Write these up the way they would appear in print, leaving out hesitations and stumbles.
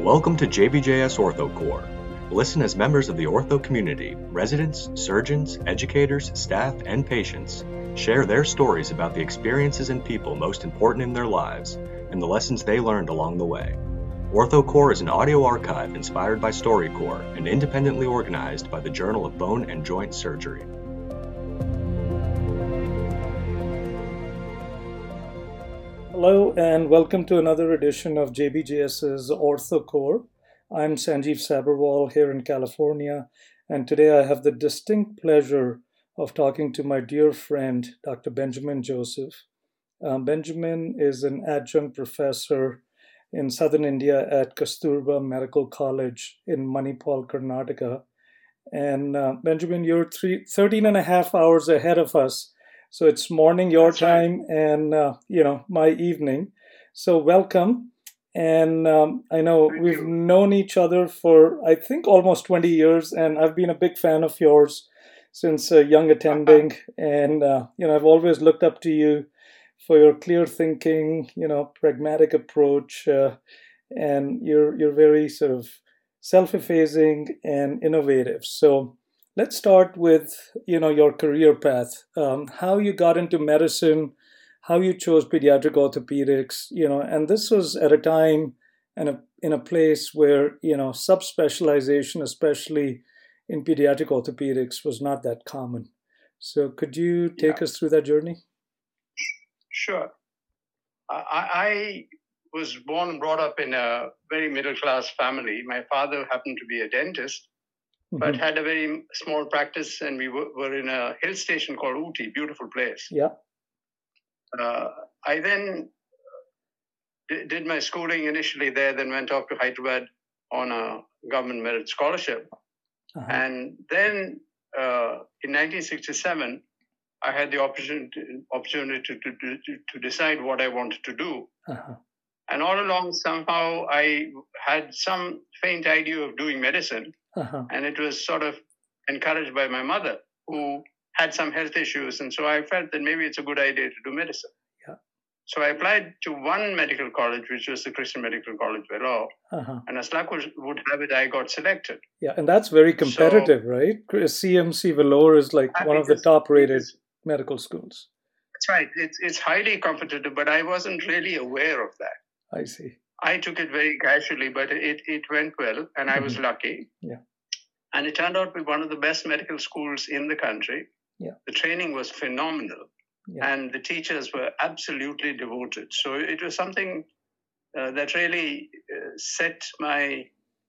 Welcome to JBJS OrthoCore. Listen as members of the ortho community, residents, surgeons, educators, staff, and patients share their stories about the experiences and people most important in their lives and the lessons they learned along the way. OrthoCore is an audio archive inspired by StoryCorps and independently organized by the Journal of Bone and Joint Surgery. Hello and welcome to another edition of JBJS's OrthoCore. I'm Sanjeev Sabharwal here in California, and today I have the distinct pleasure of talking to my dear friend, Dr. Benjamin Joseph. Benjamin is an adjunct professor in southern India at Kasturba Medical College in Manipal, Karnataka. And Benjamin, you're 13 and a half hours ahead of us. So it's morning your time and, my evening. So welcome. And I know we've known each other for, I think, almost 20 years. And I've been a big fan of yours since young attending. And, I've always looked up to you for your clear thinking, pragmatic approach. And you're very sort of self-effacing and innovative. So let's start with, your career path, how you got into medicine, how you chose pediatric orthopedics, and this was at a time and in a place where, subspecialization, especially in pediatric orthopedics, was not that common. So could you take us through that journey? Sure. I was born and brought up in a very middle-class family. My father happened to be a dentist, but had a very small practice, and we were in a hill station called Ooty, beautiful place. Yeah. I then did my schooling initially there, then went off to Hyderabad on a government merit scholarship. And then in 1967, I had the opportunity to decide what I wanted to do. And all along, somehow, I had some faint idea of doing medicine. And it was sort of encouraged by my mother, who had some health issues. And so I felt that maybe it's a good idea to do medicine. Yeah. So I applied to one medical college, which was the Christian Medical College, Vellore. And as luck would have it, I got selected. Yeah, and that's very competitive, right? CMC Vellore is like one of the top-rated medical schools. That's right. It's highly competitive, but I wasn't really aware of that. I see. I took it very casually, but it went well, and I was lucky. Yeah. And it turned out to be one of the best medical schools in the country. Yeah. The training was phenomenal, and the teachers were absolutely devoted. So it was something that really set my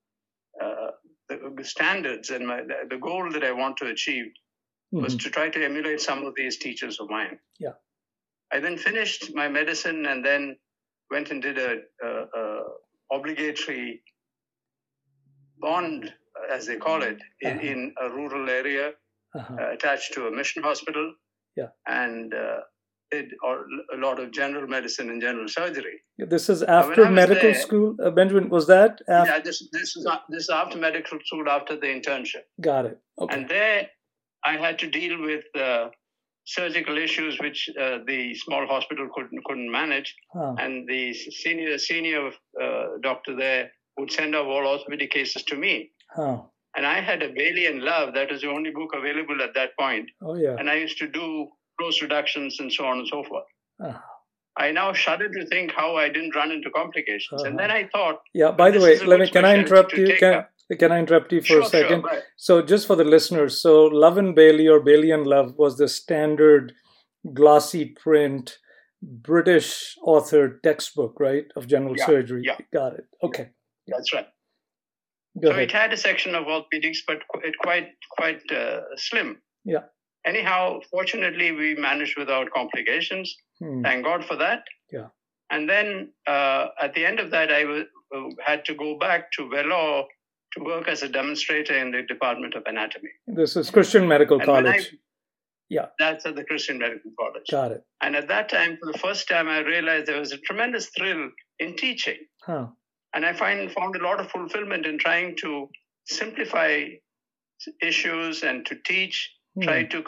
the standards, and the goal that I want to achieve was to try to emulate some of these teachers of mine. Yeah. I then finished my medicine and then went and did a obligatory bond, as they call it, in a rural area attached to a mission hospital. Yeah. And did a lot of general medicine and general surgery. Yeah, this is after medical school, Benjamin. Was that after? Yeah, this is after medical school, after the internship. Got it. Okay. And there, I had to deal with surgical issues which the small hospital couldn't manage, and the senior doctor there would send out all orthopedic cases to me. And I had a Bailey and Love. That was the only book available at that point. Oh yeah. And I used to do close reductions and so on and so forth. I now shudder to think how I didn't run into complications. And then I thought, yeah. By the way, can I interrupt you? Can I interrupt you for a second? Sure, so just for the listeners, so Love and Bailey or Bailey and Love was the standard glossy print British authored textbook, right, of general surgery. Yeah. Got it. Okay. Yeah. That's right. Go ahead. It had a section of orthopedics, but it quite slim. Yeah. Anyhow, fortunately, we managed without complications. Thank God for that. Yeah. And then at the end of that, I had to go back to Vellore to work as a demonstrator in the Department of Anatomy. This is Christian Medical College. Yeah. That's at the Christian Medical College. Got it. And at that time, for the first time, I realized there was a tremendous thrill in teaching. And I found a lot of fulfillment in trying to simplify issues and to teach, try to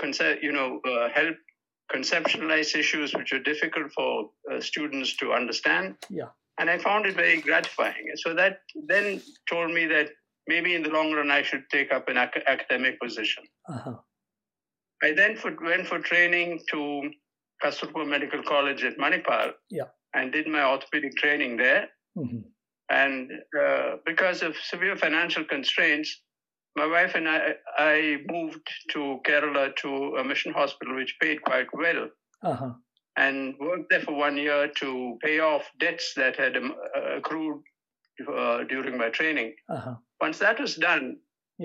help conceptualize issues which are difficult for students to understand. Yeah. And I found it very gratifying. So that then told me that maybe in the long run, I should take up an academic position. Uh-huh. I then went for training to Kasturba Medical College at Manipal, and did my orthopedic training there. Mm-hmm. And because of severe financial constraints, my wife and I moved to Kerala to a mission hospital, which paid quite well, uh-huh. and worked there for 1 year to pay off debts that had accrued during my training. Uh-huh. Once that was done,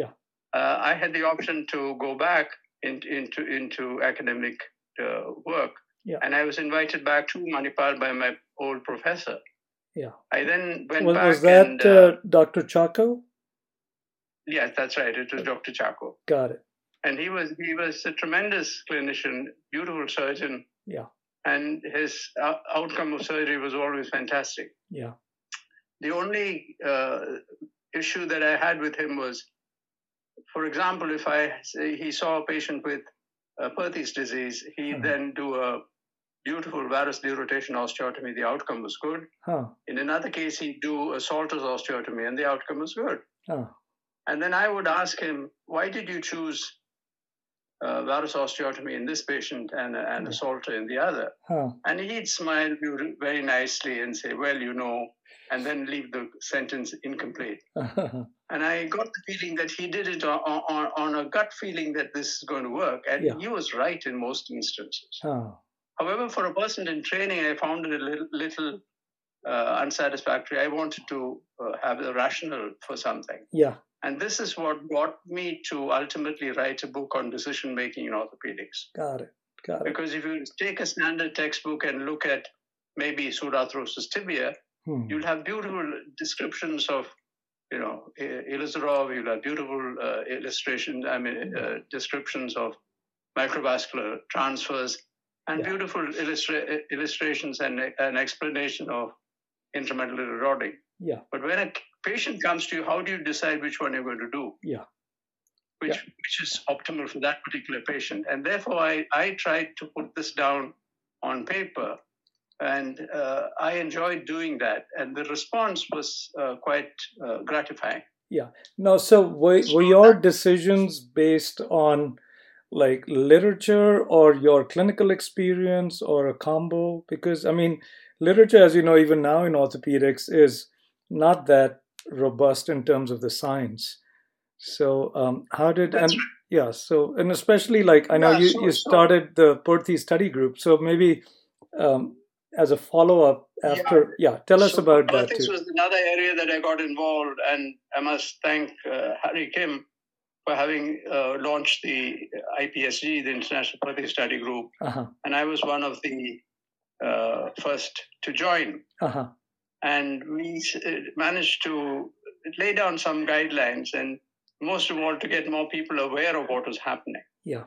I had the option to go back into academic work. Yeah. And I was invited back to Manipal by my old professor. Yeah. I then went back. Was that Dr. Chaco? Yes, that's right. It was Dr. Chaco. Got it. And he was a tremendous clinician, beautiful surgeon. Yeah. And his outcome of surgery was always fantastic. Yeah. The only issue that I had with him was, for example, if he saw a patient with Perthes disease, he'd then do a beautiful varus derotation osteotomy. The outcome was good. In another case, he'd do a Salter's osteotomy, and the outcome was good. And then I would ask him, why did you choose varus osteotomy in this patient and a Salter in the other? And he'd smile very nicely and say, well, and then leave the sentence incomplete. And I got the feeling that he did it on a gut feeling that this is going to work. And he was right in most instances. However, for a person in training, I found it a little unsatisfactory. I wanted to have a rationale for something. Yeah. And this is what brought me to ultimately write a book on decision-making in orthopedics. Got it. Because if you take a standard textbook and look at maybe pseudarthrosis tibia, you'll have beautiful descriptions of, Ilizarov, you'll have beautiful descriptions of microvascular transfers, and beautiful illustrations and an explanation of intramedullary rodding. Yeah. But when a patient comes to you, how do you decide which one you're going to do? Yeah. Which is optimal for that particular patient? And therefore, I tried to put this down on paper, and I enjoyed doing that. And the response was quite gratifying. Yeah. Now, so were your decisions based on like literature or your clinical experience or a combo? Because, literature, as you know, even now in orthopedics is not that robust in terms of the science. So how did, and especially like, I know you started the Perthes study group. So maybe as a follow-up after, tell us about that too. Perthes was another area that I got involved, and I must thank Harry Kim for having launched the IPSG, the International Perthes Study Group. And I was one of the first to join. And we managed to lay down some guidelines, and most of all, to get more people aware of what was happening. Yeah.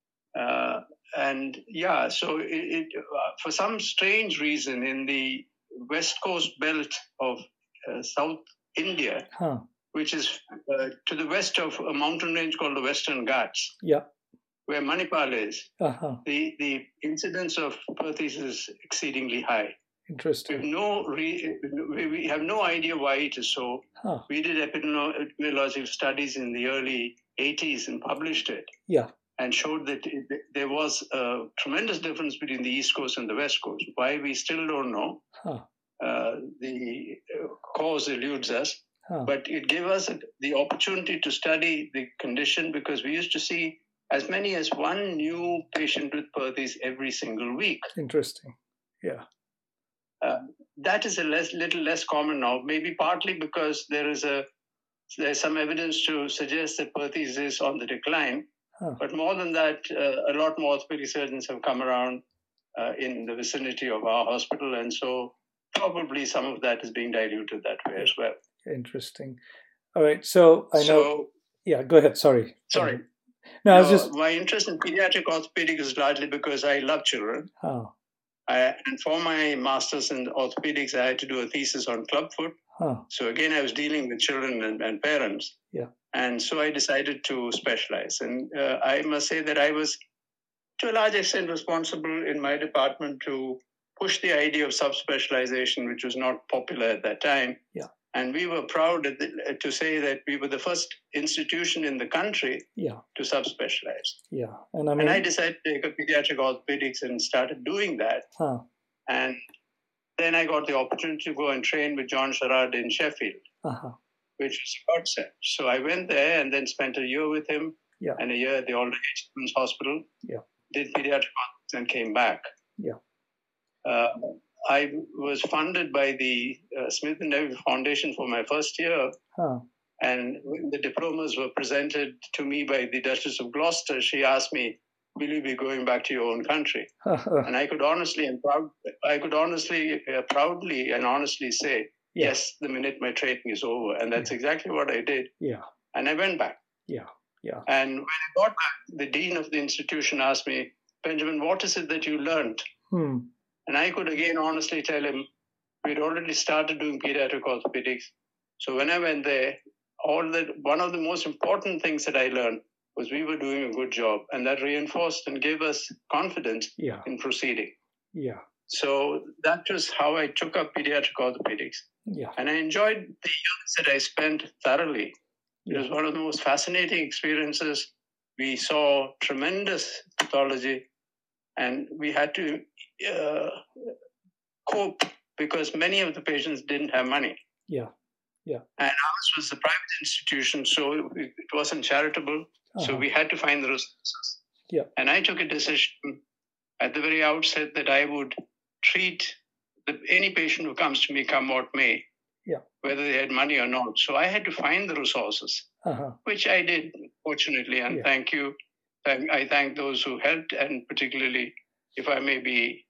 So it for some strange reason in the west coast belt of South India, which is to the west of a mountain range called the Western Ghats, where Manipal is, the incidence of Perthes is exceedingly high. Interesting. We have no idea why it is so. We did epidemiological studies in the early 80s and published it. Yeah. And showed that there was a tremendous difference between the East Coast and the West Coast. Why, we still don't know. The cause eludes us. But it gave us the opportunity to study the condition, because we used to see as many as one new patient with Perthes every single week. Interesting. Yeah. That is little less common now, maybe partly because there's some evidence to suggest that Perthes is on the decline. But more than that, a lot more orthopedic surgeons have come around in the vicinity of our hospital. And so probably some of that is being diluted that way as well. Interesting. All right. So I know. Yeah, go ahead. Sorry. No, my interest in pediatric orthopedic is largely because I love children. And for my master's in orthopedics, I had to do a thesis on clubfoot. So again, I was dealing with children and parents. Yeah. And so I decided to specialize. And I must say that I was, to a large extent, responsible in my department to pushed the idea of subspecialization, which was not popular at that time. Yeah. And we were proud to say that we were the first institution in the country to subspecialize. Yeah. And I decided to take up pediatric orthopedics and started doing that. And then I got the opportunity to go and train with John Sherrard in Sheffield, which was a godsend. So I went there and then spent a year with him and a year at the Aldrich Children's Hospital. Did pediatric orthopedics and came back. I was funded by the Smith & Nephew Foundation for my first year. And when the diplomas were presented to me by the Duchess of Gloucester, she asked me, will you be going back to your own country? And I could honestly proudly and honestly say, yes, the minute my training is over. And that's exactly what I did. And I went back. And when I got back, the dean of the institution asked me, Benjamin, what is it that you learned? And I could again honestly tell him, we'd already started doing pediatric orthopedics. So when I went there, one of the most important things that I learned was we were doing a good job. And that reinforced and gave us confidence in proceeding. So that was how I took up pediatric orthopedics. And I enjoyed the years that I spent thoroughly. It was one of the most fascinating experiences. We saw tremendous pathology, and we had to cope because many of the patients didn't have money. And ours was a private institution, so it wasn't charitable. So we had to find the resources. And I took a decision at the very outset that I would treat any patient who comes to me, come what may, whether they had money or not. So I had to find the resources, which I did, fortunately. And thank you. I thank those who helped, and particularly, if I may be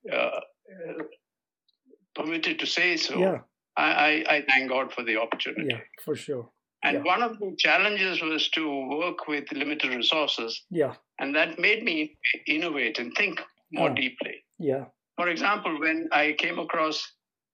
permitted to say so, I thank God for the opportunity. Yeah, for sure. And one of the challenges was to work with limited resources. And that made me innovate and think more deeply. For example, when I came across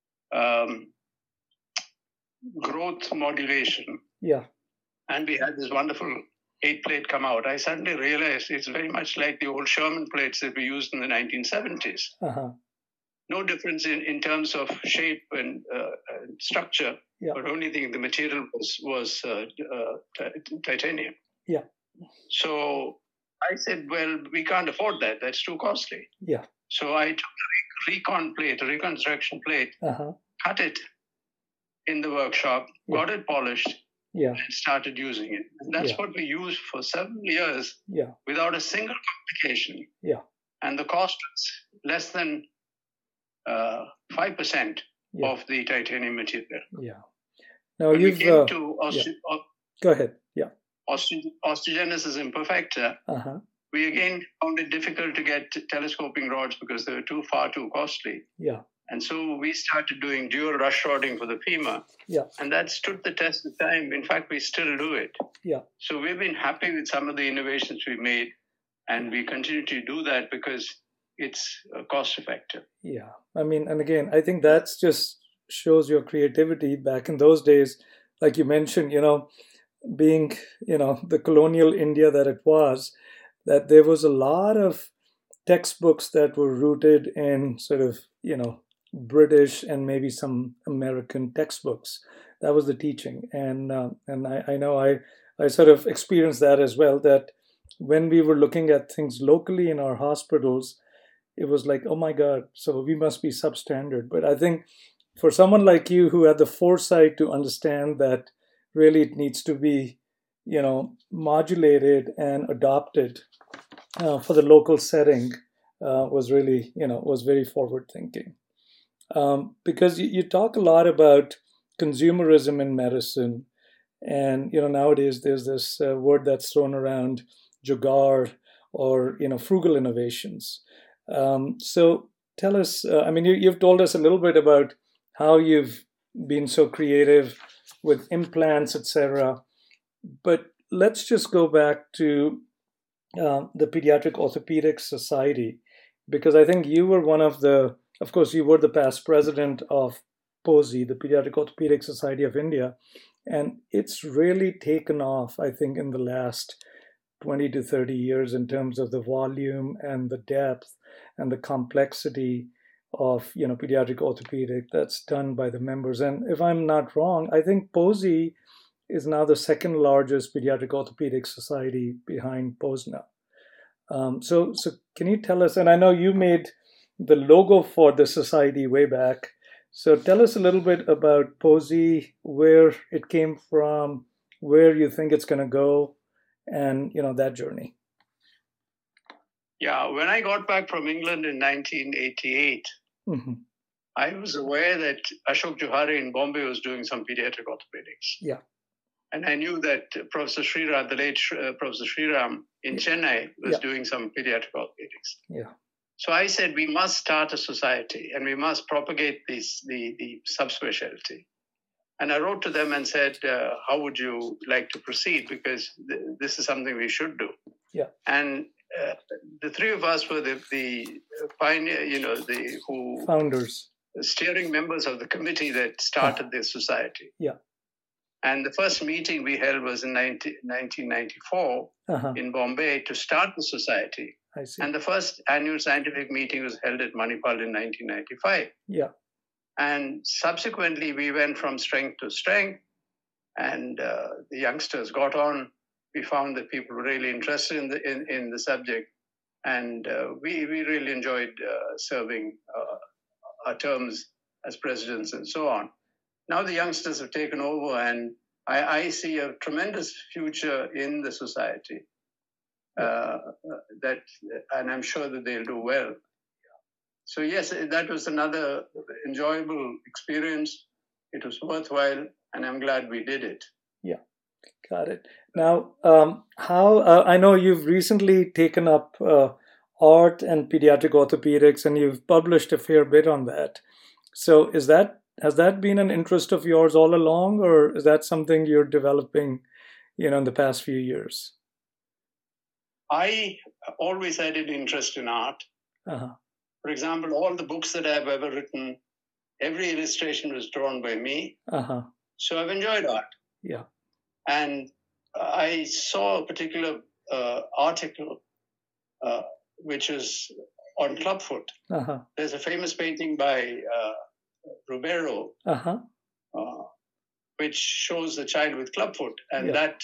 growth modulation, and we had this wonderful 8-plate come out, I suddenly realized it's very much like the old Sherman plates that we used in the 1970s. No difference in terms of shape and structure, but only thing the material was titanium. So I said, well, we can't afford that. That's too costly. So I took a recon plate, a reconstruction plate, cut it in the workshop, got it polished, and started using it. And that's what we used for several years without a single complication. And the cost was less than 5% of the titanium material. Now when you've... we came to Go ahead. Osteogenesis imperfecta, we again found it difficult to get telescoping rods because they were far too costly. And so we started doing dual rush rodding for the femur. And that stood the test of time. In fact, we still do it. So we've been happy with some of the innovations we made, and we continue to do that because it's cost effective. I mean, and again, I think that's just shows your creativity back in those days. Like you mentioned, being, the colonial India that it was, that there was a lot of textbooks that were rooted in sort of, British and maybe some American textbooks. That was the teaching. And I know I sort of experienced that as well, that when we were looking at things locally in our hospitals, it was like, oh my God, so we must be substandard. But I think for someone like you who had the foresight to understand that really it needs to be, modulated and adopted for the local setting was really, was very forward thinking. Because you talk a lot about consumerism in medicine. And, nowadays there's this word that's thrown around, jugaad, or, frugal innovations. So tell us, you've told us a little bit about how you've been so creative with implants, etc. But let's just go back to the Pediatric Orthopedic Society, because I think you were of course, you were the past president of POSI, the Pediatric Orthopedic Society of India, and it's really taken off, I think, in the last 20 to 30 years in terms of the volume and the depth and the complexity of pediatric orthopedic that's done by the members. And if I'm not wrong, I think POSI is now the second largest pediatric orthopedic society behind POSNA. So can you tell us, and I know you made the logo for the society way back, so tell us a little bit about POSI, where it came from, where you think it's going to go, and that journey. Yeah, when I got back from England in 1988, I was aware that Ashok Johari in Bombay was doing some pediatric orthopedics. Yeah. And I knew that Professor Sriram, the late Professor Sriram in Chennai, was doing some pediatric orthopedics. Yeah. So I said, we must start a society and we must propagate the subspecialty. And I wrote to them and said, how would you like to proceed? Because this is something we should do. Yeah. And the three of us were the pioneer, founders, the steering members of the committee that started this society. Yeah. And the first meeting we held was in 1994 in Bombay to start the society. I see. And the first annual scientific meeting was held at Manipal in 1995. Yeah. And subsequently, we went from strength to strength, and the youngsters got on. We found that people were really interested in the subject, and we really enjoyed serving our terms as presidents and so on. Now the youngsters have taken over, and I see a tremendous future in the society. And I'm sure that they'll do well. So yes, that was another enjoyable experience. It was worthwhile, and I'm glad we did it. Yeah, got it. Now, how I know you've recently taken up art and pediatric orthopedics, and you've published a fair bit on that. So has that been an interest of yours all along, or is that something you're developing, in the past few years? I always had an interest in art. For example, all the books that I've ever written, every illustration was drawn by me. So I've enjoyed art. Yeah. And I saw a particular article which is on clubfoot. There's a famous painting by Rubero, which shows a child with clubfoot, and that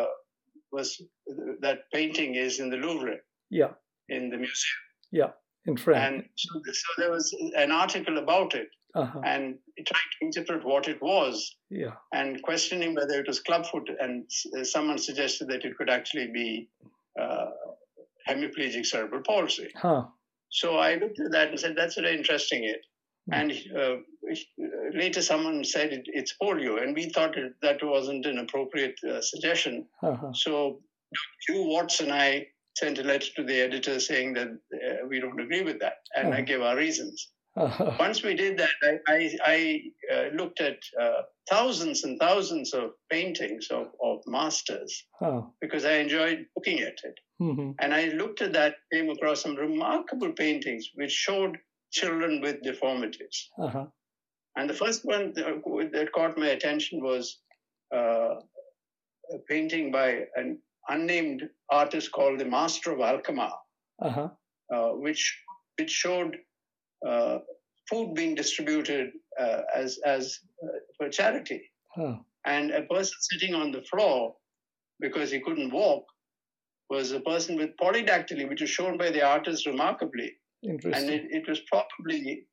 painting is in the Louvre. Yeah. In the museum. Yeah, in France. And so there was an article about it, and it tried to interpret what it was. Yeah. And questioning whether it was clubfoot, and someone suggested that it could actually be hemiplegic cerebral palsy. So I looked at that and said, that's very interesting. And later someone said it's polio, and we thought that wasn't an appropriate suggestion. So Hugh Watts and I sent a letter to the editor saying that we don't agree with that, and I gave our reasons. Once we did that, I looked at thousands and thousands of paintings of masters because I enjoyed looking at it. And I looked at that, came across some remarkable paintings which showed children with deformities. And the first one that caught my attention was a painting by an unnamed artist called the Master of Alkmaar, which showed food being distributed as for charity. And a person sitting on the floor because he couldn't walk was a person with polydactyly, which was shown by the artist remarkably. Interesting. And it was probably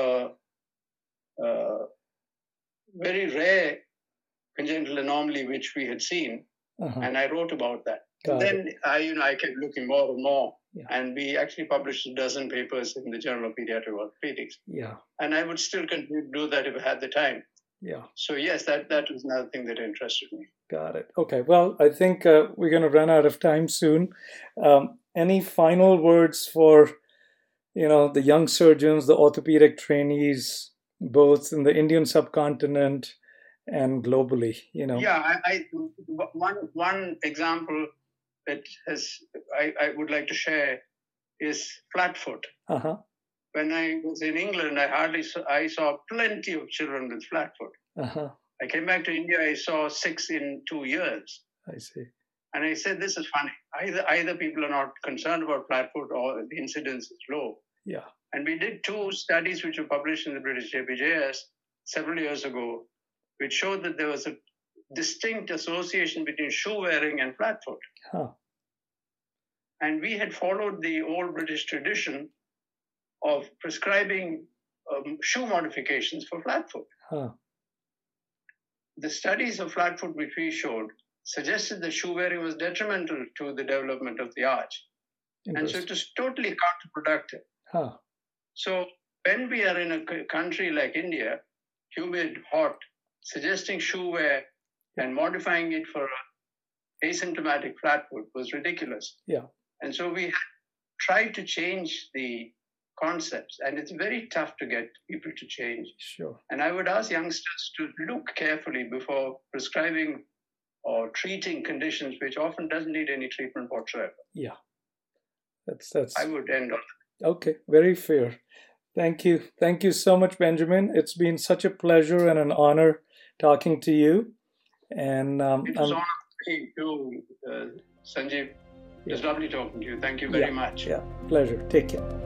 very rare congenital anomaly which we had seen, and I wrote about that. Then I kept looking more and more, and we actually published a dozen papers in the Journal of Pediatric Orthopedics. Yeah. And I would still continue to do that if I had the time. Yeah. So yes, that was another thing that interested me. Got it. Okay. Well, I think we're going to run out of time soon. Any final words for the young surgeons, the orthopedic trainees, both in the Indian subcontinent and globally? Yeah, one example that I would like to share is flat foot. When I was in England, I saw plenty of children with flat foot. I came back to India, I saw 6 in 2 years. I see. And I said, this is funny. Either people are not concerned about flat foot or the incidence is low. Yeah. And we did 2 studies which were published in the British JBJS several years ago, which showed that there was a distinct association between shoe wearing and flat foot. Huh. And we had followed the old British tradition of prescribing shoe modifications for flat foot. Huh. The studies of flat foot which we showed suggested that shoe wearing was detrimental to the development of the arch. And so it was totally counterproductive. Huh. So when we are in a country like India, humid, hot, suggesting shoe wear and modifying it for asymptomatic flat foot was ridiculous. Yeah. And so we tried to change the concepts, and it's very tough to get people to change. Sure. And I would ask youngsters to look carefully before prescribing or treating conditions which often doesn't need any treatment whatsoever. Yeah. That's I would end on that. Okay, very fair. Thank you. Thank you so much, Benjamin. It's been such a pleasure and an honor talking to you. And it was an honor too, Sanjeev. It was lovely talking to you. Thank you very much. Yeah, pleasure. Take care.